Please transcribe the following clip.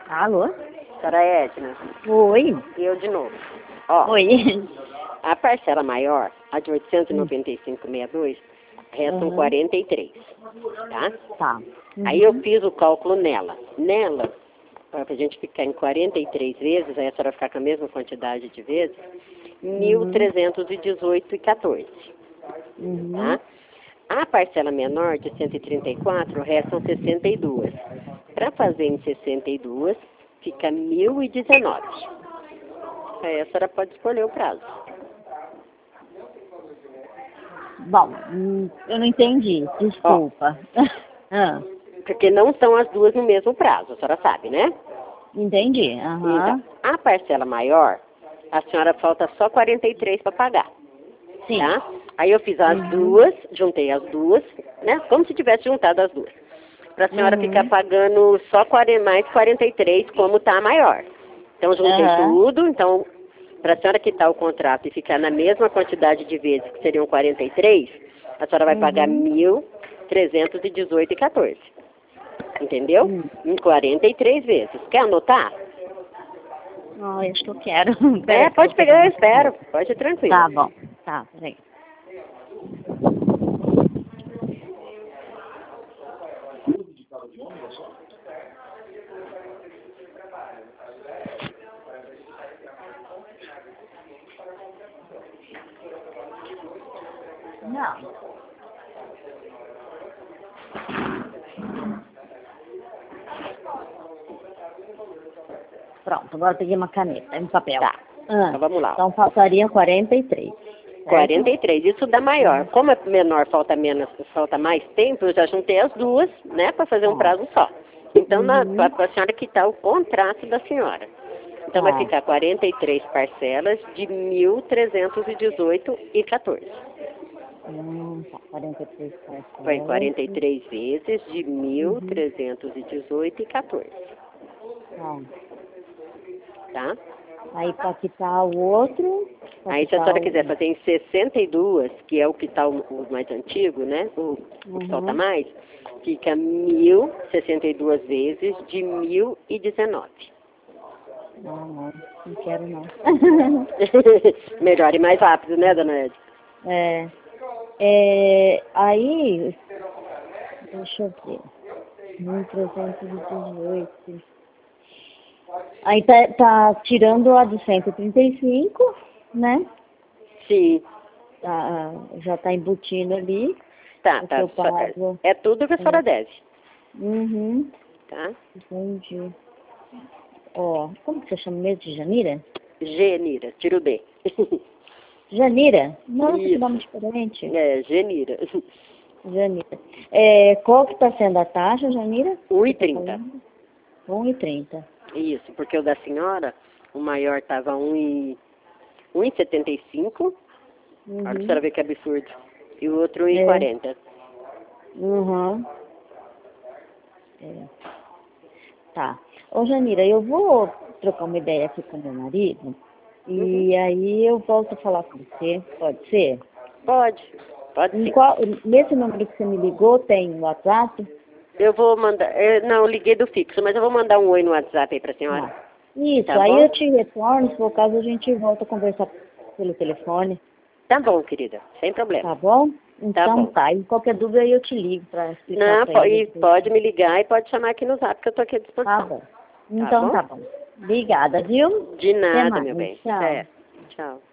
Alô? Senhora Edna, Oi. eu de novo. Ó, Oi. a parcela maior, a de 895,62, restam 43, tá? Tá. Aí eu fiz o cálculo nela. Nela, para a gente ficar em 43 vezes, aí a senhora ficar com a mesma quantidade de vezes, 1.318,14, tá? A parcela menor, de 134, restam 62. Para fazer em 62, fica 1.019. Aí a senhora pode escolher o prazo. Bom, eu não entendi. Desculpa. Porque não são as duas no mesmo prazo, a senhora sabe, né? Entendi. Então, a parcela maior, a senhora falta só 43 para pagar. Sim. Tá? Aí eu fiz as duas, juntei as duas, né? Como se tivesse juntado as duas. Para a senhora ficar pagando só mais 43, como tá a maior. Então, juntei tudo. Então, para a senhora quitar o contrato e ficar na mesma quantidade de vezes, que seriam 43, a senhora vai pagar 1.318,14. Entendeu? Em 43 vezes. Quer anotar? Acho que eu quero. Pode pegar, eu espero. Pode ir tranquilo. Tá bom. Tá, peraí. Não. Pronto, agora eu peguei uma caneta e um papel. Tá. Então vamos lá. Então faltaria 43. Certo? 43, isso dá maior. Como é menor, falta mais tempo, eu já juntei as duas, né, para fazer um prazo só. Então, para a senhora quitar o contrato da senhora. Então, vai ficar 43 parcelas de 1.318,14. 43 parcelas. Foi 43 vezes de 1.318,14. Tá? Aí, para quitar o outro... Aí, se a senhora quiser fazer em 62, que é o que está o mais antigo, né? O que falta mais, fica 1.062 vezes de 1.019. Não quero não. Melhor e mais rápido, né, dona Ed? Aí, deixa eu ver. 1.318. Aí tá tirando a de 135, né? Sim. Já tá embutindo ali. Tá. É tudo que a senhora deve. Tá? Entendi. Ó, como que você chama mesmo de Janira? Genira, tira o D. Janira? Nossa, que nome diferente. Genira. Janira. Qual que tá sendo a taxa, Janira? 1,30. 1,30. Isso, porque o da senhora, o maior estava 1,75. Olha pra senhora ver que absurdo. E o outro 1,40. Tá. Ô, Janira, eu vou trocar uma ideia aqui com meu marido. E aí eu volto a falar com você. Pode ser? Pode sim. Nesse número que você me ligou, tem WhatsApp? Eu vou mandar, não, eu liguei do fixo, mas eu vou mandar um oi no WhatsApp aí pra senhora. Isso, tá aí bom? eu te retorno, se for o caso a gente volta a conversar pelo telefone. Tá bom, querida, sem problema. Tá bom? Então bom. E qualquer dúvida aí eu te ligo pra explicar Não, pra ele. pode me ligar e pode chamar aqui no Zap, que eu tô aqui à disposição. Tá bom. Então tá bom. Obrigada, viu? De nada, mais. meu bem. Tchau. Tchau.